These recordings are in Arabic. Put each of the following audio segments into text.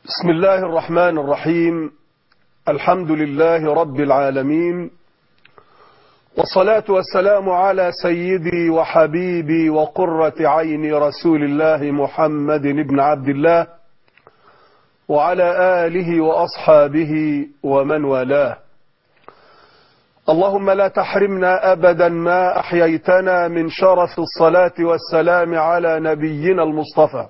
بسم الله الرحمن الرحيم. الحمد لله رب العالمين، والصلاة والسلام على سيدي وحبيبي وقرة عيني رسول الله محمد بن عبد الله وعلى آله وأصحابه ومن والاه. اللهم لا تحرمنا أبدا ما أحييتنا من شرف الصلاة والسلام على نبينا المصطفى،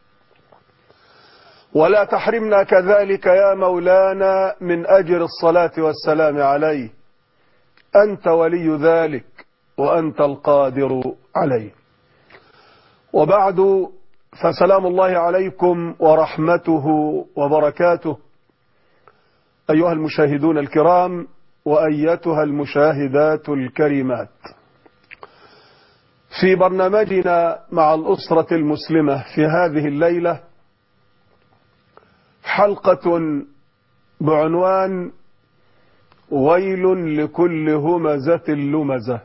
ولا تحرمنا كذلك يا مولانا من أجر الصلاة والسلام عليه. أنت ولي ذلك وأنت القادر عليه. وبعد، فسلام الله عليكم ورحمته وبركاته أيها المشاهدون الكرام وأيتها المشاهدات الكريمات، في برنامجنا مع الأسرة المسلمة في هذه الليلة حلقة بعنوان ويل لكل همزة لمزة.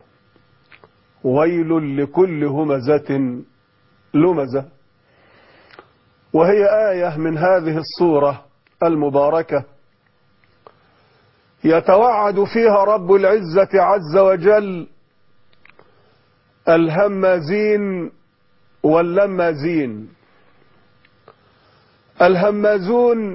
ويل لكل همزة لمزة، وهي آية من هذه السورة المباركة يتوعد فيها رب العزة عز وجل الهمازين واللمازين. الهمازون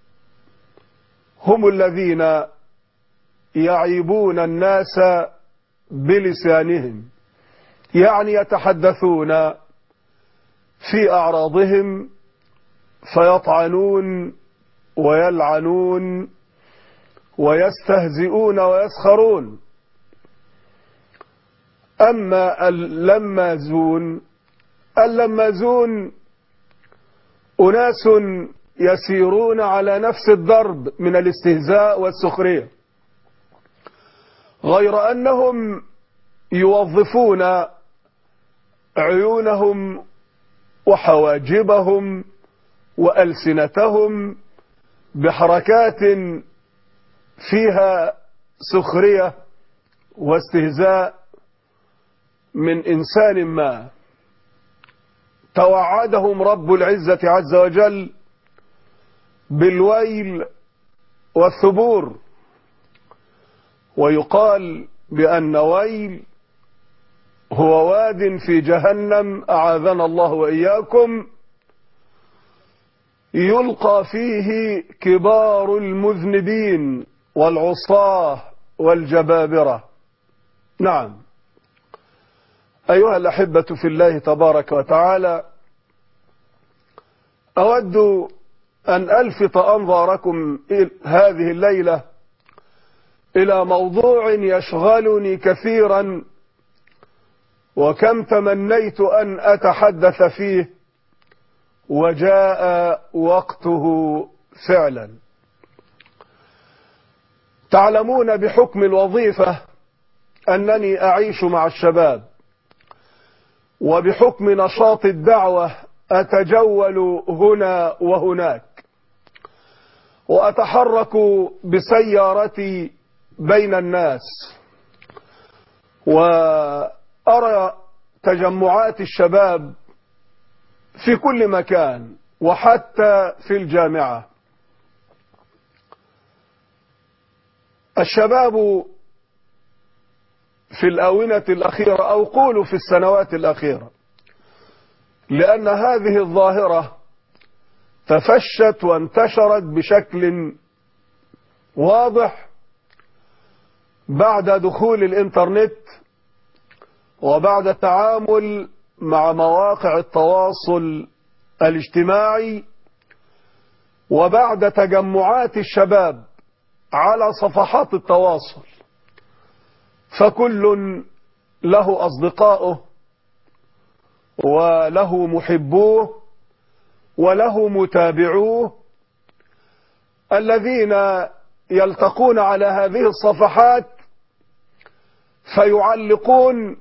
هم الذين يعيبون الناس بلسانهم، يعني يتحدثون في أعراضهم فيطعنون ويلعنون ويستهزئون ويسخرون. أما اللمازون أناس يسيرون على نفس الضرب من الاستهزاء والسخرية، غير أنهم يوظفون عيونهم وحواجبهم وألسنتهم بحركات فيها سخرية واستهزاء من إنسان ما. توعدهم رب العزة عز وجل بالويل والثبور، ويقال بأن ويل هو واد في جهنم أعاذنا الله وإياكم يلقى فيه كبار المذنبين والعصاة والجبابرة. نعم أيها الأحبة في الله تبارك وتعالى، أود أن ألفت أنظاركم هذه الليلة إلى موضوع يشغلني كثيرا، وكم تمنيت أن أتحدث فيه وجاء وقته فعلا. تعلمون بحكم الوظيفة أنني أعيش مع الشباب، وبحكم نشاط الدعوة أتجول هنا وهناك، وأتحرك بسيارتي بين الناس، وأرى تجمعات الشباب في كل مكان وحتى في الجامعة. الشباب في الآونة الأخيرة، أو قولوا في السنوات الأخيرة، لأن هذه الظاهرة تفشت وانتشرت بشكل واضح بعد دخول الإنترنت وبعد التعامل مع مواقع التواصل الاجتماعي وبعد تجمعات الشباب على صفحات التواصل، فكل له أصدقاؤه وله محبوه وله متابعوه الذين يلتقون على هذه الصفحات فيعلقون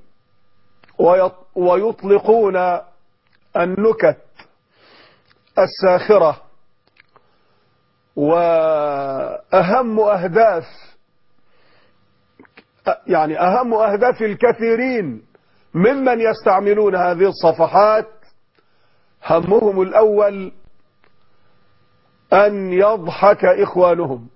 ويطلقون النكت الساخرة. وأهم أهداف الكثيرين ممن يستعملون هذه الصفحات همهم الأول أن يضحك إخوانهم،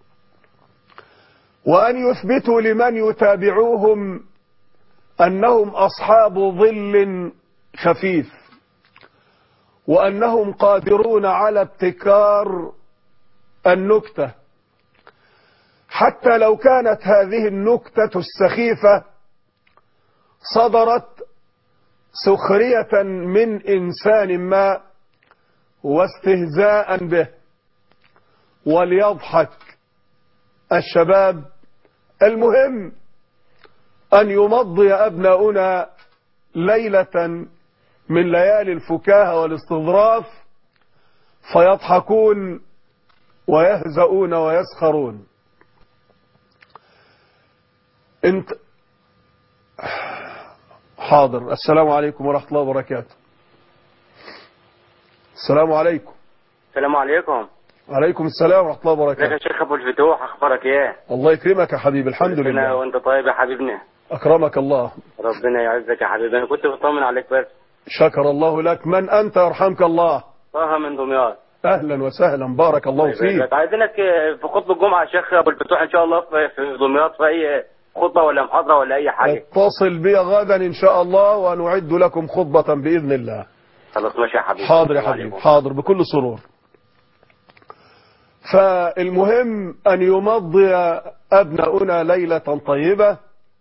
وأن يثبتوا لمن يتابعوهم أنهم أصحاب ظل خفيف، وأنهم قادرون على ابتكار النكتة، حتى لو كانت هذه النكتة السخيفة صدرت سخرية من إنسان ما واستهزاء به. وليضحك الشباب. المهم أن يمضي أبناؤنا ليلة من ليالي الفكاهة والاستظراف فيضحكون ويهزؤون ويسخرون. انت حاضر. السلام عليكم ورحمة الله وبركاته. السلام عليكم. السلام عليكم. وعليكم السلام ورحمة الله وبركاته. ازيك يا شيخ ابو الفتوح، اخبارك ايه؟ الله يكرمك يا حبيبي، الحمد لله. وانت طيب يا حبيبنا. اكرمك الله. ربنا يعزك يا حبيبي، انا كنت بطمن عليك بس. شكر الله لك. من انت يرحمك الله؟ طه من دمياط. اهلا وسهلا، بارك الله فيك. عايزينك في خطبه الجمعه يا شيخ ابو الفتوح ان شاء الله في دمياط، في اي خطبه ولا محاضره ولا اي حاجه. اتصل بي غدا ان شاء الله ونعد لكم خطبة باذن الله. خلاص ماشي يا حبيبي. حاضر يا حبيبي، حاضر بكل سرور. فالمهم أن يمضي أبناؤنا ليلة طيبة،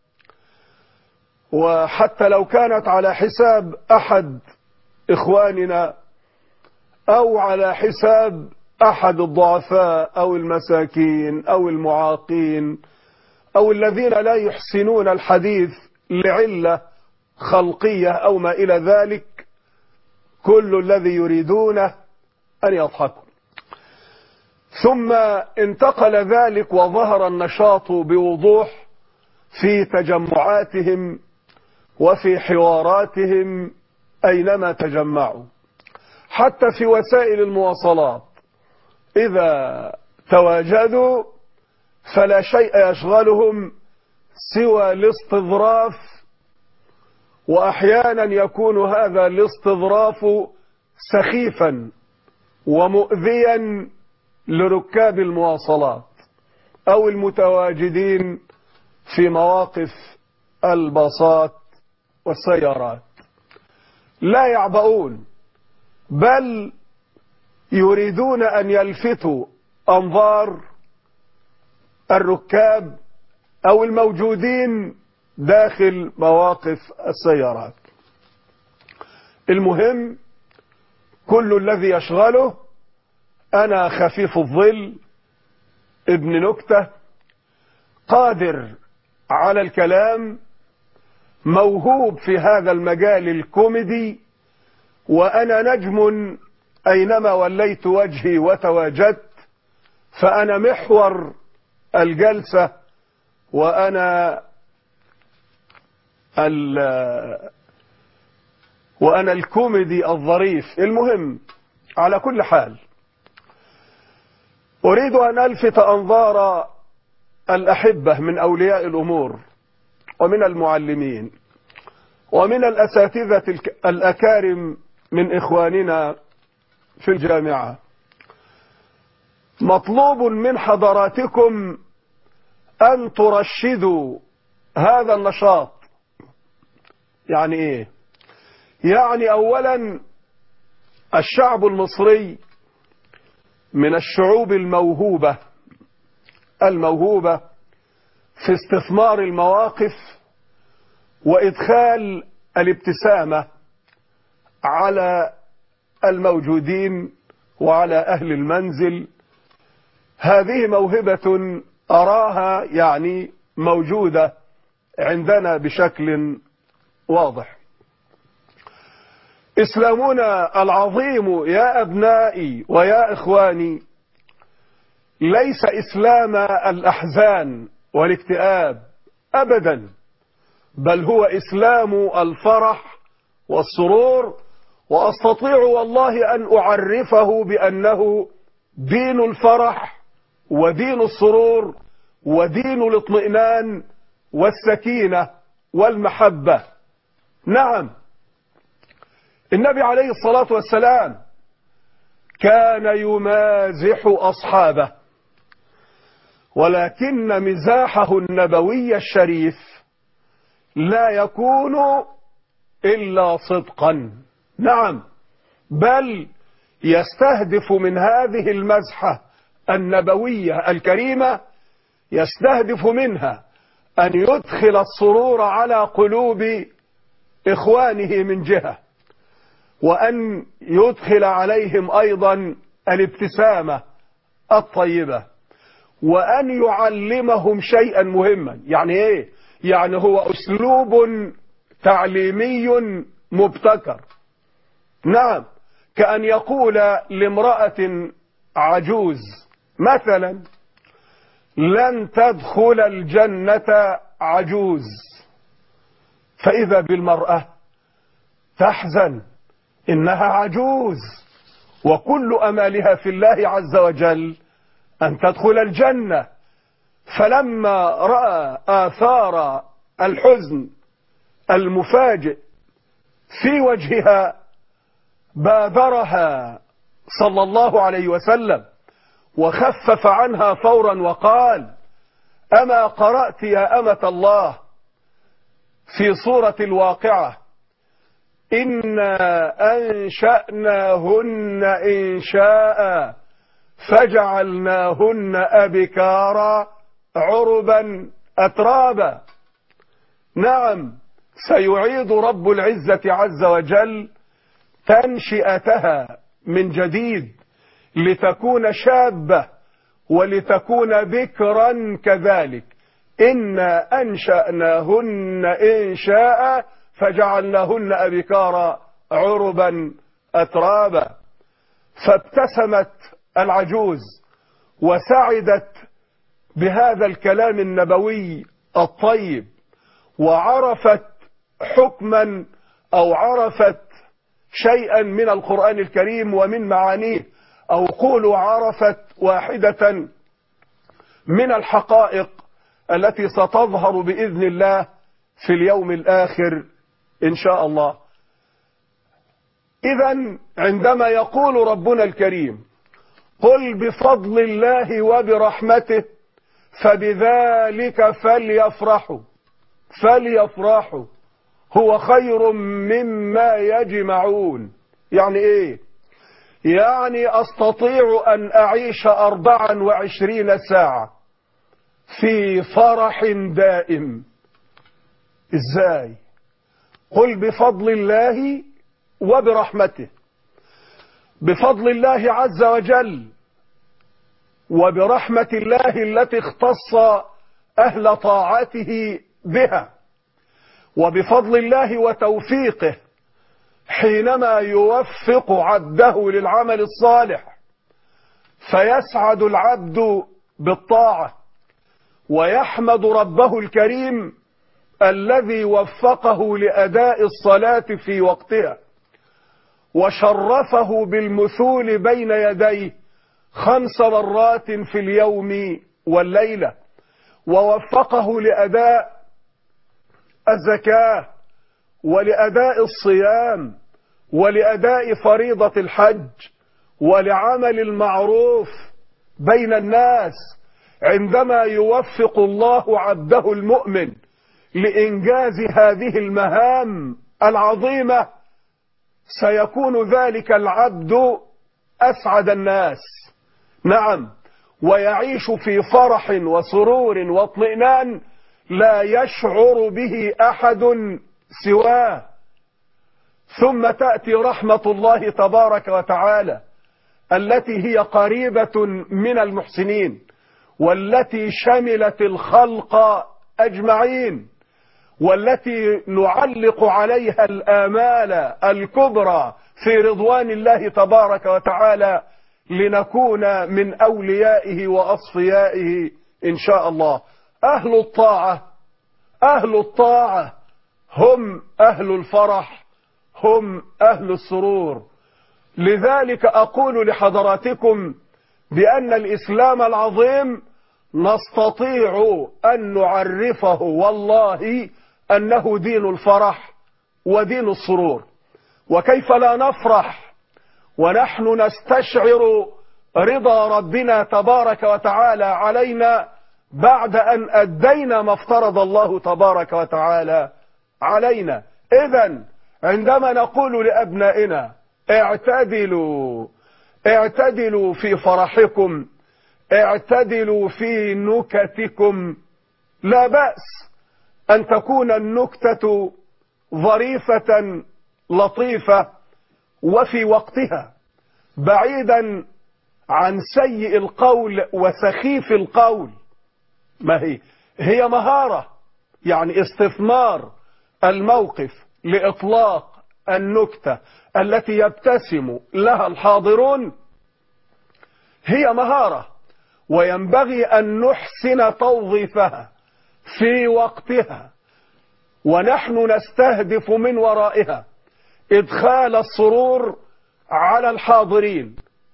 وحتى لو كانت على حساب أحد إخواننا أو على حساب أحد الضعفاء أو المساكين أو المعاقين أو الذين لا يحسنون الحديث لعلة خلقية أو ما إلى ذلك، كل الذي يريدونه أن يضحكوا. ثم انتقل ذلك وظهر النشاط بوضوح في تجمعاتهم وفي حواراتهم أينما تجمعوا، حتى في وسائل المواصلات إذا تواجدوا فلا شيء يشغلهم سوى الاستظراف، وأحيانا يكون هذا الاستظراف سخيفا ومؤذيا لركاب المواصلات أو المتواجدين في مواقف الباصات والسيارات. لا يعبؤون، بل يريدون أن يلفتوا أنظار الركاب أو الموجودين داخل مواقف السيارات. المهم كل الذي يشغله أنا خفيف الظل، ابن نكتة، قادر على الكلام، موهوب في هذا المجال الكوميدي، وأنا نجم أينما وليت وجهي وتواجدت، فأنا محور الجلسة، وأنا الكوميدي الظريف. المهم على كل حال أريد أن ألفت أنظار الأحبة من أولياء الأمور ومن المعلمين ومن الأساتذة الأكارم من إخواننا في الجامعة. مطلوب من حضراتكم أن ترشدوا هذا النشاط. يعني إيه؟ يعني أولا الشعب المصري من الشعوب الموهوبة في استثمار المواقف وإدخال الابتسامة على الموجودين وعلى أهل المنزل. هذه موهبة أراها يعني موجودة عندنا بشكل واضح. إسلامنا العظيم يا أبنائي ويا إخواني ليس إسلام الأحزان والاكتئاب أبدا، بل هو إسلام الفرح والسرور، وأستطيع والله أن أعرفه بأنه دين الفرح ودين السرور ودين الاطمئنان والسكينة والمحبة. نعم، النبي عليه الصلاة والسلام كان يمازح أصحابه، ولكن مزاحه النبوي الشريف لا يكون إلا صدقا. نعم، بل يستهدف من هذه المزحة النبوية الكريمة، يستهدف منها أن يدخل السرور على قلوب إخوانه من جهة، وأن يدخل عليهم أيضا الابتسامة الطيبة، وأن يعلمهم شيئا مهما. يعني إيه؟ يعني هو أسلوب تعليمي مبتكر. نعم، كأن يقول لامرأة عجوز مثلا: لن تدخل الجنة عجوز، فإذا بالمرأة تحزن، إنها عجوز وكل أمالها في الله عز وجل أن تدخل الجنة. فلما رأى آثار الحزن المفاجئ في وجهها بادرها صلى الله عليه وسلم وخفف عنها فورا وقال: أما قرأت يا أمة الله في سورة الواقعة: إنا أنشأناهن إنشاء فجعلناهن أبكارا عربا أترابا. نعم، سيعيد رب العزة عز وجل تنشئتها من جديد لتكون شابة ولتكون بكرا كذلك. إنا أنشأناهن إنشاء فجعلناهن أبكارا عربا أترابا. فابتسمت العجوز وسعدت بهذا الكلام النبوي الطيب، وعرفت حكما أو عرفت شيئا من القرآن الكريم ومن معانيه، أو قولوا عرفت واحدة من الحقائق التي ستظهر بإذن الله في اليوم الآخر إن شاء الله. إذن عندما يقول ربنا الكريم: قل بفضل الله وبرحمته فبذلك فليفرحوا هو خير مما يجمعون. يعني إيه؟ يعني أستطيع أن أعيش 24 ساعة في فرح دائم. إزاي؟ قل بفضل الله وبرحمته، بفضل الله عز وجل وبرحمة الله التي اختص أهل طاعته بها، وبفضل الله وتوفيقه حينما يوفق عبده للعمل الصالح فيسعد العبد بالطاعة ويحمد ربه الكريم الذي وفقه لأداء الصلاة في وقتها وشرفه بالمثول بين يديه 5 مرات في اليوم والليلة، ووفقه لأداء الزكاة ولأداء الصيام ولأداء فريضة الحج ولعمل المعروف بين الناس. عندما يوفق الله عبده المؤمن لإنجاز هذه المهام العظيمة سيكون ذلك العبد أسعد الناس. نعم، ويعيش في فرح وسرور واطمئنان لا يشعر به أحد سواه. ثم تأتي رحمة الله تبارك وتعالى التي هي قريبة من المحسنين والتي شملت الخلق أجمعين، والتي نعلق عليها الآمال الكبرى في رضوان الله تبارك وتعالى لنكون من أوليائه وأصفيائه إن شاء الله. أهل الطاعة هم أهل الفرح، هم أهل السرور. لذلك أقول لحضراتكم بأن الإسلام العظيم نستطيع أن نعرفه والله أنه دين الفرح ودين السرور. وكيف لا نفرح ونحن نستشعر رضا ربنا تبارك وتعالى علينا بعد أن أدينا ما افترض الله تبارك وتعالى علينا. إذن عندما نقول لأبنائنا اعتدلوا في فرحكم، اعتدلوا في نكتكم، لا بأس أن تكون النكتة ظريفة لطيفة وفي وقتها، بعيدا عن سيء القول وسخيف القول. ما هي مهارة، يعني استثمار الموقف لإطلاق النكتة التي يبتسم لها الحاضرون هي مهارة، وينبغي أن نحسن توظيفها في وقتها، ونحن نستهدف من ورائها إدخال السرور على الحاضرين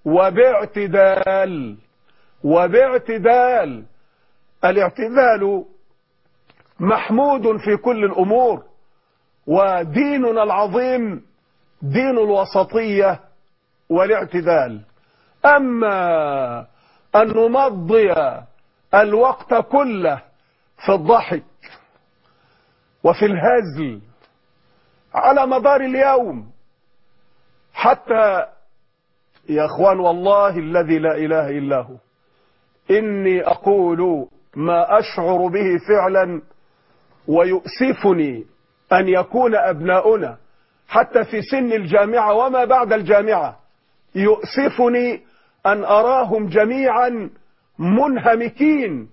وباعتدال. الاعتدال محمود في كل الأمور، وديننا العظيم دين الوسطية والاعتدال. أما أن نمضي الوقت كله في الضحك وفي الهزل على مدار اليوم، حتى يا أخوان والله الذي لا إله إلا هو إني أقول ما أشعر به فعلا، ويؤسفني أن يكون أبناؤنا حتى في سن الجامعة وما بعد الجامعة، يؤسفني أن أراهم جميعا منهمكين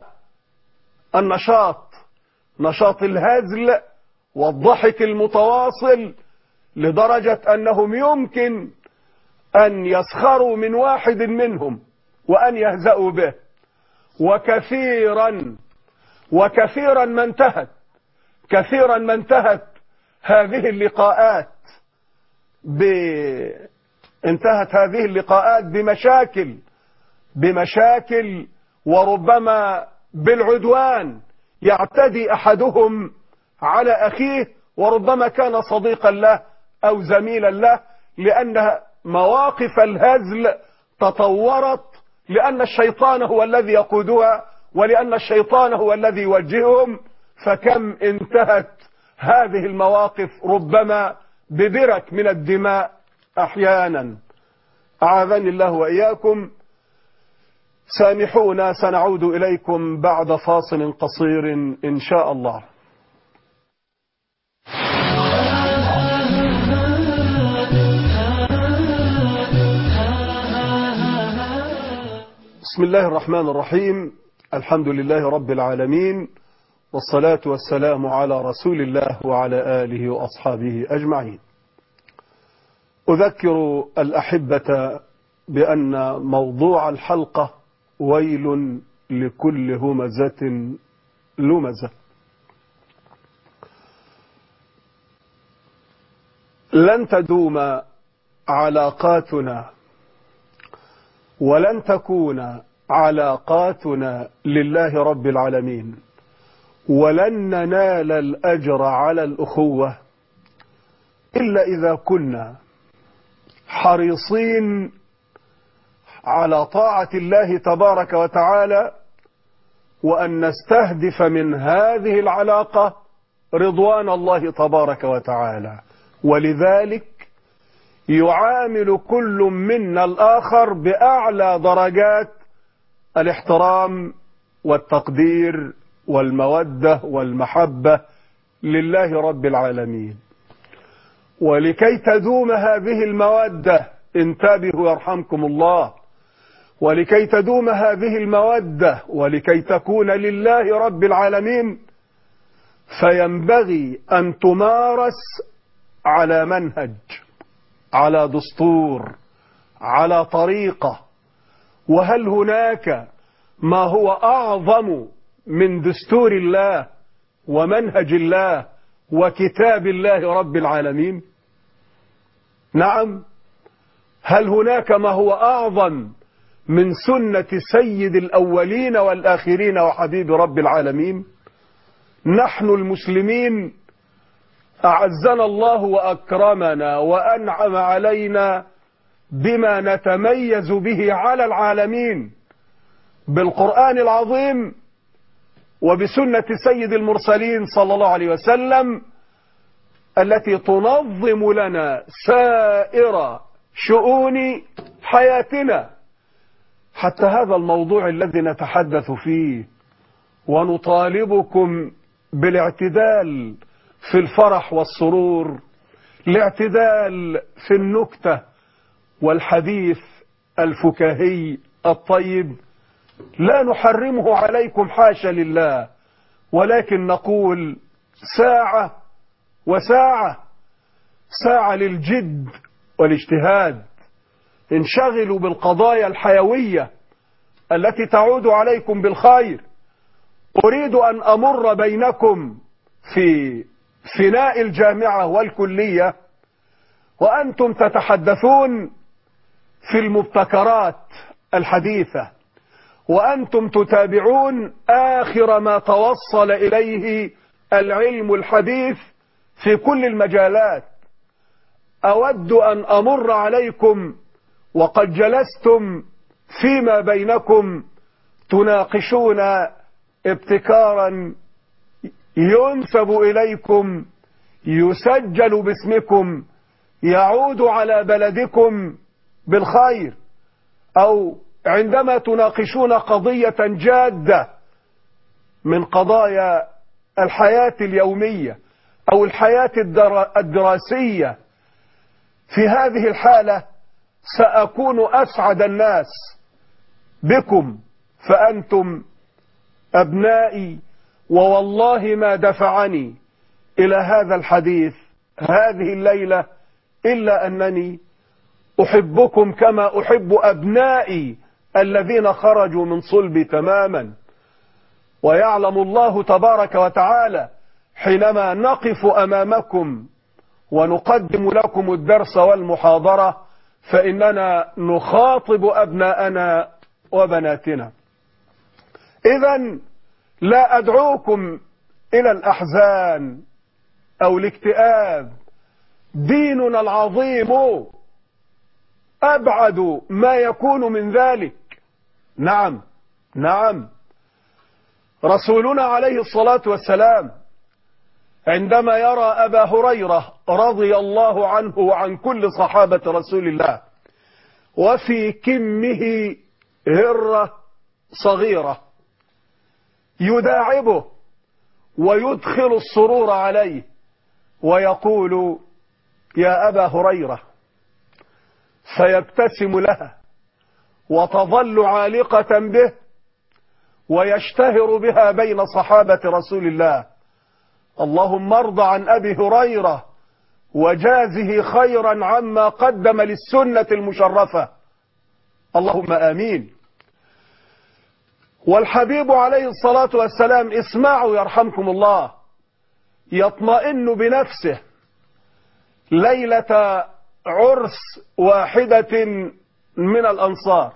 نشاط الهزل والضحك المتواصل، لدرجة أنهم يمكن أن يسخروا من واحد منهم وأن يهزأوا به. وكثيرا ما انتهت هذه اللقاءات بمشاكل وربما بالعدوان، يعتدي أحدهم على أخيه، وربما كان صديقا له أو زميلا له، لأن مواقف الهزل تطورت، لأن الشيطان هو الذي يقودها، ولأن الشيطان هو الذي يوجههم. فكم انتهت هذه المواقف ربما ببرك من الدماء أحيانا، أعاذني الله وإياكم. سامحونا، سنعود إليكم بعد فاصل قصير إن شاء الله. بسم الله الرحمن الرحيم، الحمد لله رب العالمين، والصلاة والسلام على رسول الله وعلى آله وأصحابه أجمعين. أذكر الأحبة بأن موضوع الحلقة ويل لكل همزة لمزة. لن تدوم علاقاتنا ولن تكون علاقاتنا لله رب العالمين، ولن ننال الأجر على الأخوة إلا إذا كنا حريصين على طاعة الله تبارك وتعالى، وأن نستهدف من هذه العلاقة رضوان الله تبارك وتعالى. ولذلك يعامل كل منا الآخر بأعلى درجات الاحترام والتقدير والمودة والمحبة لله رب العالمين. ولكي تدوم هذه المودة، انتبهوا يرحمكم الله، ولكي تدوم هذه المودة ولكي تكون لله رب العالمين، فينبغي أن تمارس على منهج، على دستور، على طريقة. وهل هناك ما هو أعظم من دستور الله ومنهج الله وكتاب الله رب العالمين؟ نعم. هل هناك ما هو أعظم من سنة سيد الأولين والآخرين وحبيب رب العالمين؟ نحن المسلمين أعزنا الله وأكرمنا وأنعم علينا بما نتميز به على العالمين، بالقرآن العظيم وبسنة سيد المرسلين صلى الله عليه وسلم، التي تنظم لنا سائر شؤون حياتنا. حتى هذا الموضوع الذي نتحدث فيه ونطالبكم بالاعتدال في الفرح والسرور، الاعتدال في النكتة والحديث الفكاهي الطيب، لا نحرمه عليكم حاشا لله، ولكن نقول ساعة وساعة، ساعة للجد والاجتهاد. انشغلوا بالقضايا الحيوية التي تعود عليكم بالخير. أريد أن أمر بينكم في فناء الجامعة والكلية وأنتم تتحدثون في المبتكرات الحديثة، وأنتم تتابعون آخر ما توصل إليه العلم الحديث في كل المجالات. أود أن أمر عليكم وقد جلستم فيما بينكم تناقشون ابتكارا ينسب إليكم، يسجل باسمكم، يعود على بلدكم بالخير، أو عندما تناقشون قضية جادة من قضايا الحياة اليومية أو الحياة الدراسية، في هذه الحالة سأكون أسعد الناس بكم، فأنتم أبنائي، ووالله ما دفعني إلى هذا الحديث هذه الليلة إلا أنني أحبكم كما أحب أبنائي الذين خرجوا من صلبي تماما. ويعلم الله تبارك وتعالى حينما نقف أمامكم ونقدم لكم الدرس والمحاضرة فإننا نخاطب أبناءنا وبناتنا. إذن لا أدعوكم إلى الأحزان أو الاكتئاب، ديننا العظيم أبعد ما يكون من ذلك. نعم، رسولنا عليه الصلاة والسلام عندما يرى أبا هريرة رضي الله عنه وعن كل صحابة رسول الله وفي كمه هرة صغيرة يداعبه ويدخل السرور عليه ويقول يا أبا هريرة، فيبتسم لها وتظل عالقة به ويشتهر بها بين صحابة رسول الله. اللهم ارض عن أبي هريرة وجازه خيرا عما قدم للسنة المشرفة، اللهم آمين. والحبيب عليه الصلاة والسلام، اسمعوا يرحمكم الله، يطمئن بنفسه ليلة عرس واحدة من الأنصار،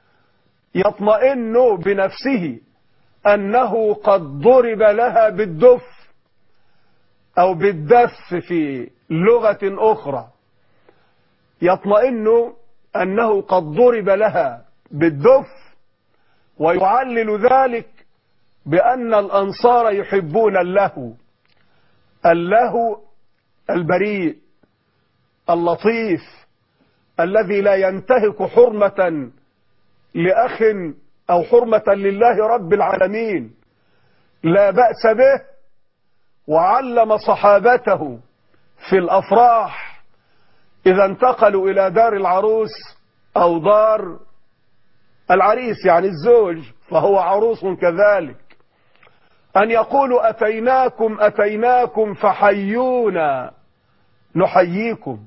يطمئن بنفسه أنه قد ضرب لها بالدف أو بالدف في لغة أخرى، يطمئن أنه قد ضرب لها بالدف، ويعلل ذلك بأن الأنصار يحبون اللهو البريء اللطيف الذي لا ينتهك حرمة لأخ أو حرمة لله رب العالمين، لا بأس به. وعلم صحابته في الأفراح إذا انتقلوا إلى دار العروس أو دار العريس يعني الزوج فهو عروس كذلك، أن يقولوا أتيناكم فحيونا نحييكم.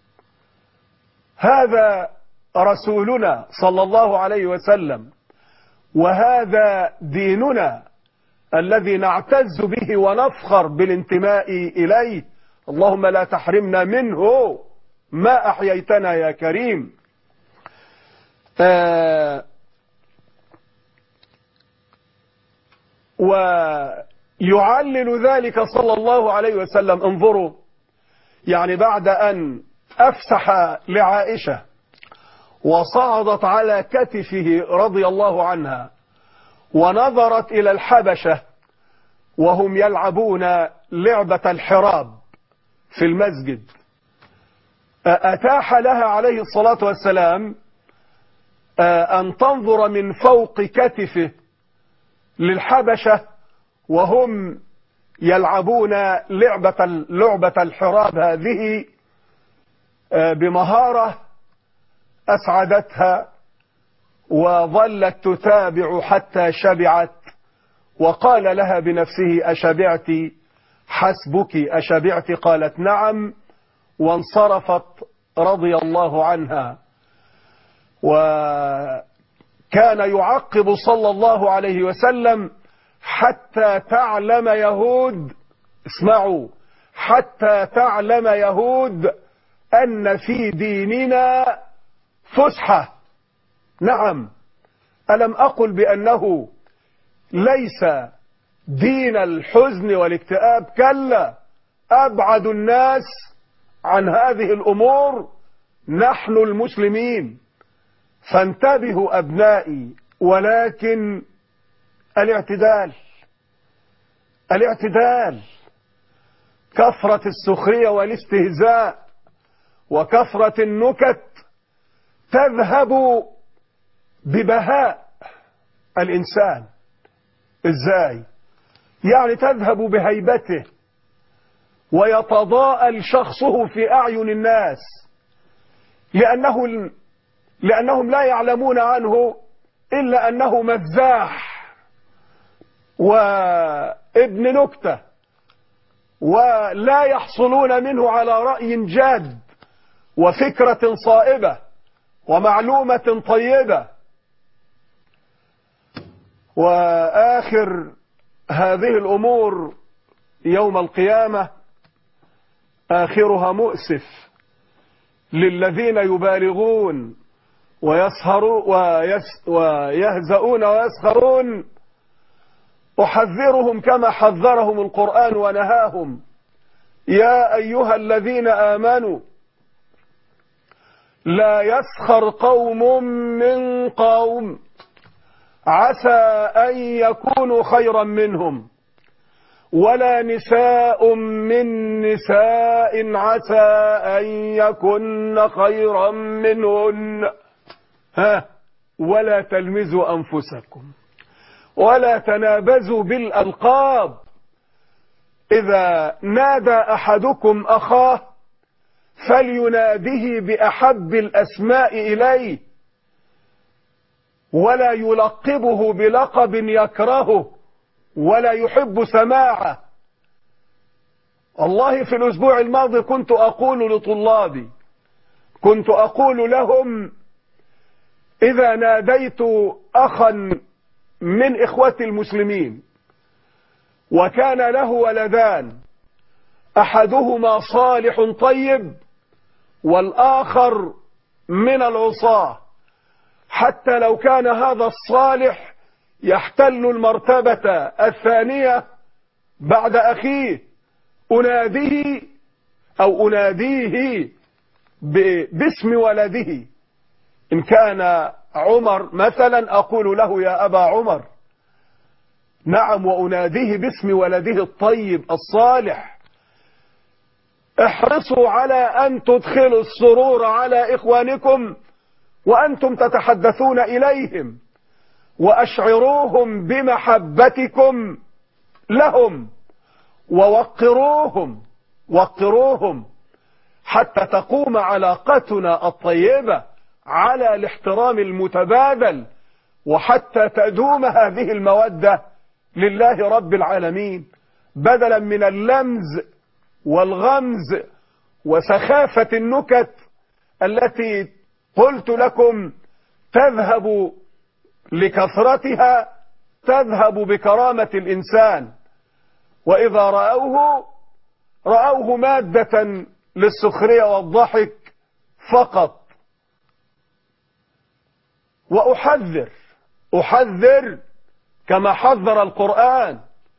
هذا رسولنا صلى الله عليه وسلم، وهذا ديننا الذي نعتز به ونفخر بالانتماء إليه. اللهم لا تحرمنا منه ما أحييتنا يا كريم. ويعلل ذلك صلى الله عليه وسلم. انظروا، يعني بعد أن أفسح لعائشة وصعدت على كتفه رضي الله عنها ونظرت إلى الحبشة وهم يلعبون لعبة الحراب في المسجد، أتاح لها عليه الصلاة والسلام أن تنظر من فوق كتفه للحبشة وهم يلعبون لعبة الحراب هذه بمهارة أسعدتها، وظلت تتابع حتى شبعت، وقال لها بنفسه: أشبعت؟ حسبك، أشبعت؟ قالت: نعم، وانصرفت رضي الله عنها. وكان يعقب صلى الله عليه وسلم: حتى تعلم يهود، اسمعوا، حتى تعلم يهود أن في ديننا فسحة. نعم، ألم أقل بأنه ليس دين الحزن والاكتئاب؟ كلا، أبعد الناس عن هذه الأمور نحن المسلمين. فانتبهوا أبنائي، ولكن الاعتدال، كثرة السخرية والاستهزاء وكثرة النكت تذهب ببهاء الإنسان. إزاي؟ يعني تذهب بهيبته ويتضاءل شخصه في أعين الناس، لأنهم لا يعلمون عنه إلا أنه مزاح وابن نكتة، ولا يحصلون منه على رأي جاد وفكرة صائبة ومعلومة طيبة. وآخر هذه الأمور يوم القيامة آخرها مؤسف للذين يبالغون ويهزؤون ويسخرون. أحذرهم كما حذرهم القرآن ونهاهم: يا أيها الذين آمنوا لا يسخر قوم من قوم عسى أن يكونوا خيرا منهم ولا نساء من نساء عسى أن يكن خيرا منهن ولا تلمزوا أنفسكم ولا تنابزوا بالألقاب. إذا نادى أحدكم أخاه فليناده بأحب الأسماء إليه ولا يلقبه بلقب يكرهه ولا يحب سماعه. والله في الأسبوع الماضي كنت أقول لطلابي، كنت أقول لهم: إذا ناديت أخا من إخوة المسلمين وكان له ولدان، أحدهما صالح طيب والآخر من العصاة، حتى لو كان هذا الصالح يحتل المرتبة الثانية بعد أخيه، أناديه باسم ولده. إن كان عمر مثلا أقول له: يا أبا عمر. نعم، وأناديه باسم ولده الطيب الصالح. احرصوا على أن تدخلوا السرور على إخوانكم وأنتم تتحدثون إليهم، وأشعروهم بمحبتكم لهم، ووقروهم حتى تقوم علاقتنا الطيبة على الاحترام المتبادل، وحتى تدوم هذه المودة لله رب العالمين، بدلا من اللمز والغمز وسخافة النكت التي قلت لكم تذهب لكثرتها تذهب بكرامة الإنسان، وإذا رأوه مادة للسخرية والضحك فقط. وأحذر كما حذر القرآن: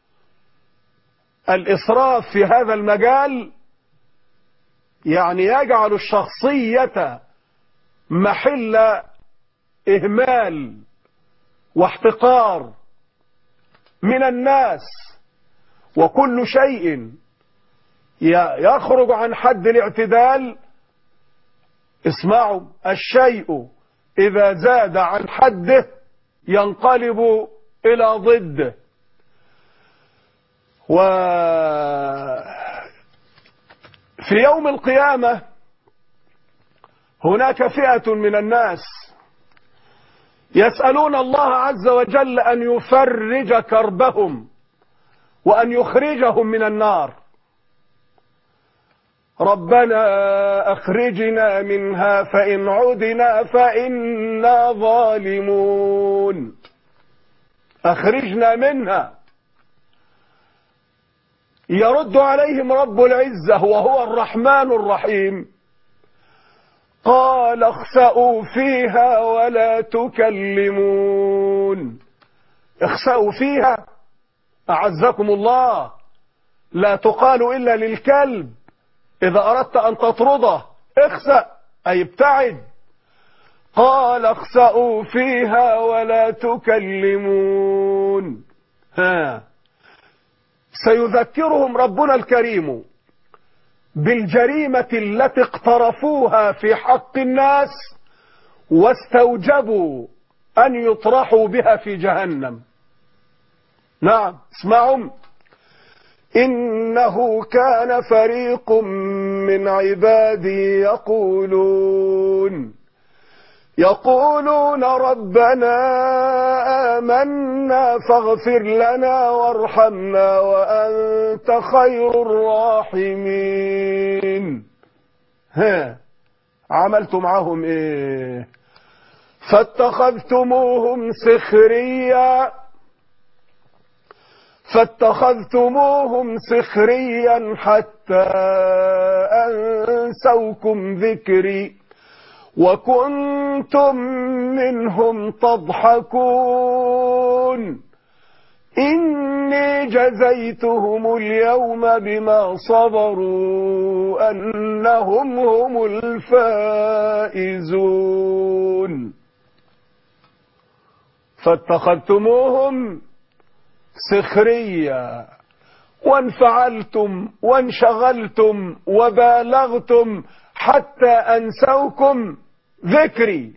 الإسراف في هذا المجال يعني يجعل الشخصية محل إهمال واحتقار من الناس، وكل شيء يخرج عن حد الاعتدال. اسمعوا، الشيء إذا زاد عن حده ينقلب إلى ضده. وفي يوم القيامة هناك فئة من الناس يسألون الله عز وجل أن يفرج كربهم وأن يخرجهم من النار. ربنا أخرجنا منها فإن عدنا فإنا ظالمون. أخرجنا منها. يرد عليهم رب العزة وهو الرحمن الرحيم، قال اخسأوا فيها ولا تكلمون. اخسأوا فيها أعزكم الله، لا تقال إلا للكلب إذا أردت أن تطرده، اخسأ أي ابتعد. قال اخسأوا فيها ولا تكلمون. سيذكرهم ربنا الكريم بالجريمة التي اقترفوها في حق الناس واستوجبوا أن يطرحوا بها في جهنم. نعم، اسمعوا: إنه كان فريق من عبادي يقولون ربنا آمنا فاغفر لنا وارحمنا وأنت خير الراحمين. عملت معهم ايه؟ فاتخذتموهم سخريا حتى أنسوكم ذكري وكنتم منهم تضحكون. إني جزيتهم اليوم بما صبروا أنهم هم الفائزون. فاتخذتموهم سخريا وانفعلتم وانشغلتم وبالغتم حتى أنسوكم ذكري.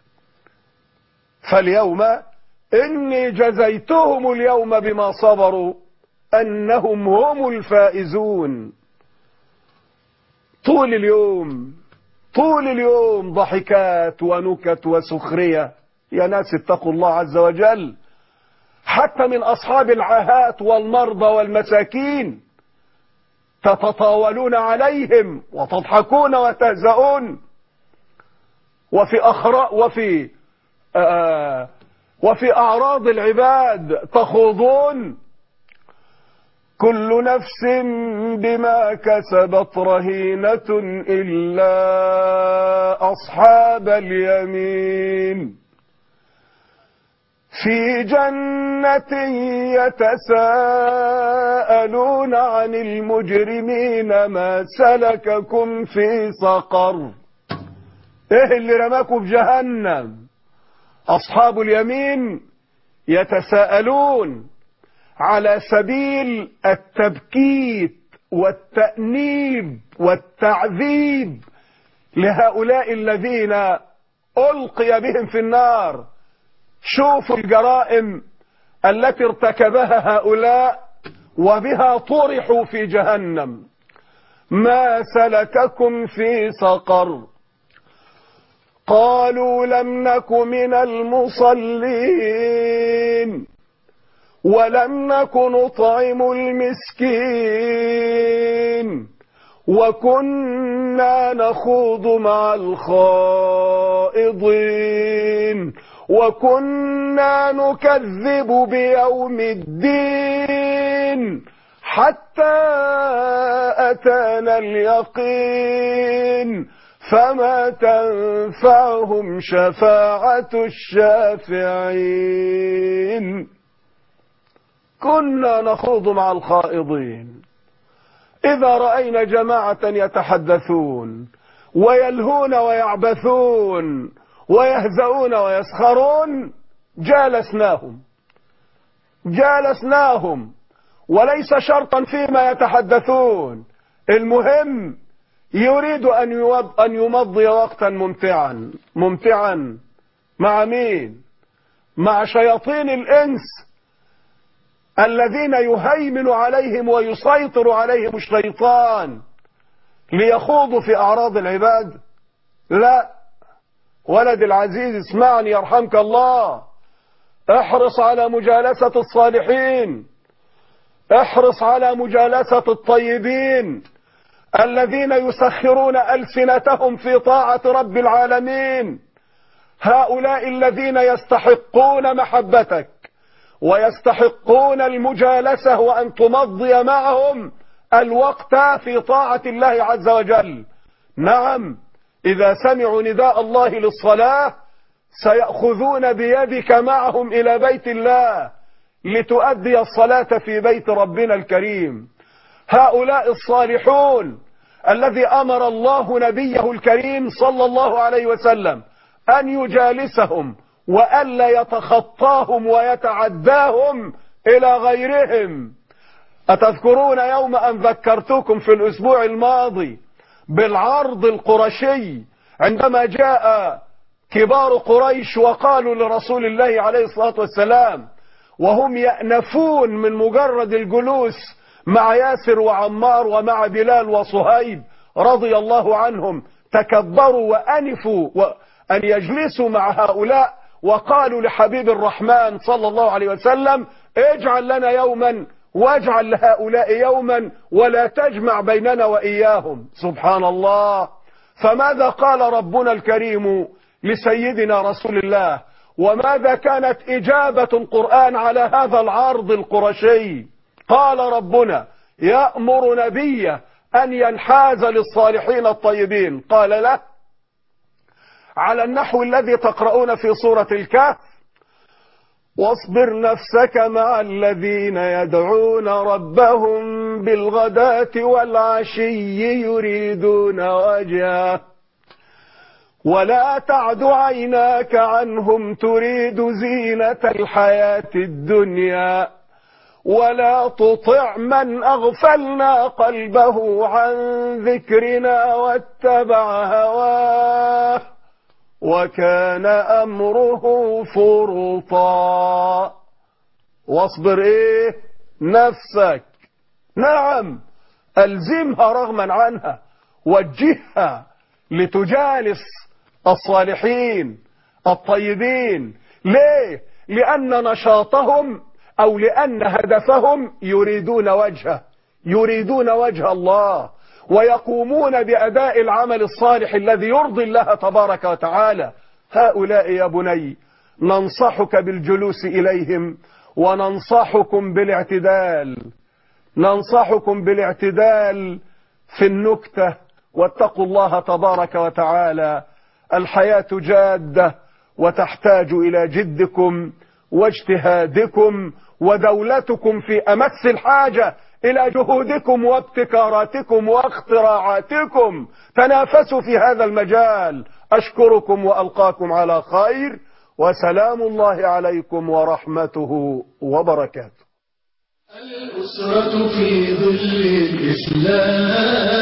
فاليوم إني جزيتهم اليوم بما صبروا أنهم هم الفائزون. طول اليوم ضحكات ونكت وسخرية. يا ناس اتقوا الله عز وجل، حتى من أصحاب العاهات والمرضى والمساكين تتطاولون عليهم وتضحكون وتهزؤون، وفي أعراض العباد تخوضون. كل نفس بما كسبت رهينة إلا أصحاب اليمين في جنة يتساءلون عن المجرمين ما سلككم في سقر. ايه اللي رماكم في جهنم؟ أصحاب اليمين يتساءلون على سبيل التبكيت والتأنيب والتعذيب لهؤلاء الذين ألقي بهم في النار. شوفوا الجرائم التي ارتكبها هؤلاء وبها طرحوا في جهنم. ما سلككم في سقر؟ قالوا لم نك من المصلين ولم نك نطعم المسكين وكنا نخوض مع الخائضين وكنا نكذب بيوم الدين حتى أتانا اليقين فما تنفعهم شفاعة الشافعين. كنا نخوض مع الخائضين. إذا رأينا جماعة يتحدثون ويلهون ويعبثون ويهزؤون ويسخرون جالسناهم، وليس شرطا فيما يتحدثون، المهم يريد أن يمضي وقتا ممتعا مع مين؟ مع شياطين الإنس الذين يهيمن عليهم ويسيطر عليهم الشيطان ليخوضوا في أعراض العباد. لا، ولد العزيز اسمعني يرحمك الله، احرص على مجالسة الصالحين، احرص على مجالسة الطيبين الذين يسخرون ألسنتهم في طاعة رب العالمين. هؤلاء الذين يستحقون محبتك ويستحقون المجالسة وأن تمضي معهم الوقت في طاعة الله عز وجل. نعم، إذا سمعوا نداء الله للصلاة سيأخذون بيدك معهم إلى بيت الله لتؤدي الصلاة في بيت ربنا الكريم. هؤلاء الصالحون الذي أمر الله نبيه الكريم صلى الله عليه وسلم أن يجالسهم وألا يتخطاهم ويتعداهم إلى غيرهم. أتذكرون يوم أن ذكرتكم في الأسبوع الماضي بالعرض القرشي عندما جاء كبار قريش وقالوا لرسول الله عليه الصلاة والسلام وهم يأنفون من مجرد الجلوس مع ياسر وعمار ومع بلال وصهيب رضي الله عنهم، تكبروا وأنفوا أن يجلسوا مع هؤلاء، وقالوا لحبيب الرحمن صلى الله عليه وسلم اجعل لنا يوما واجعل لهؤلاء يوما ولا تجمع بيننا وإياهم. سبحان الله. فماذا قال ربنا الكريم لسيدنا رسول الله؟ وماذا كانت إجابة القرآن على هذا العرض القرشي؟ قال ربنا يأمر نبيه أن ينحاز للصالحين الطيبين، قال له على النحو الذي تقرؤون في سورة الكهف: واصبر نفسك مع الذين يدعون ربهم بالغداة والعشي يريدون وجهه ولا تعد عيناك عنهم تريد زينة الحياة الدنيا ولا تطع من أغفلنا قلبه عن ذكرنا واتبع هواه وكان أمره فرطا. واصبر نفسك، نعم، ألزمها رغما عنها، وجهها لتجالس الصالحين الطيبين. ليه؟ لأن نشاطهم أو لأن هدفهم يريدون وجه الله، ويقومون بأداء العمل الصالح الذي يرضي الله تبارك وتعالى. هؤلاء يا بني ننصحك بالجلوس إليهم، وننصحكم بالاعتدال في النكتة، واتقوا الله تبارك وتعالى. الحياة جادة وتحتاج إلى جدكم واجتهادكم، ودولتكم في أمس الحاجة إلى جهودكم وابتكاراتكم واختراعاتكم. تنافسوا في هذا المجال. أشكركم وألقاكم على خير، وسلام الله عليكم ورحمته وبركاته. الأسرة في ظل الإسلام